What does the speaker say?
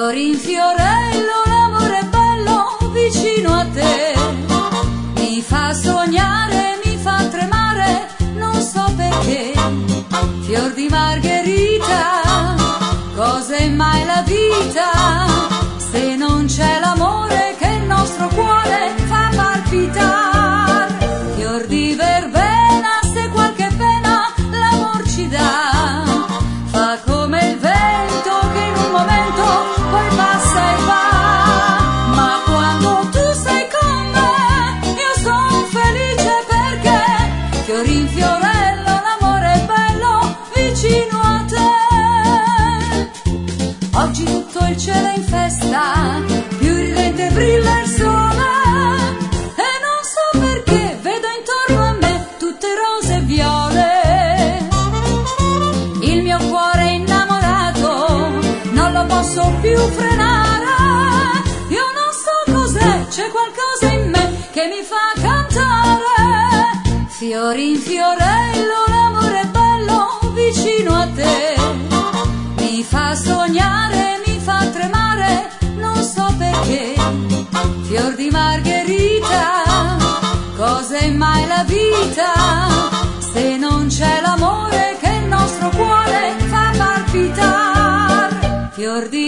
Fiori in fiorello, l'amore è bello vicino a te. Mi fa sognare, mi fa tremare, non so perché. Fior di margherita, cos'è mai la vita se non c'è l'amore che il nostro cuore fa palpitar? Fior di verbena, se qualche pena l'amor ci dà, fa come il vento che in un momento poi passa e va. Ma quando tu sei con me io son felice perché fiori in fiorello, l'amore è bello vicino a te. Oggi tutto il cielo è in festa, più ridente brilla il sole, e non so perché vedo intorno a me tutte rose e viole. Il mio cuore è innamorato, non lo posso più frenare. Io non so cos'è, c'è qualcosa in me che mi fa cantare. Fiori in fiorello, l'amore è bello vicino a te. Mi fa sognare, mi fa tremare, non so perché. Fior di margherita, cos'è mai la vita se non c'è l'amore che il nostro cuore fa palpitar? Fior di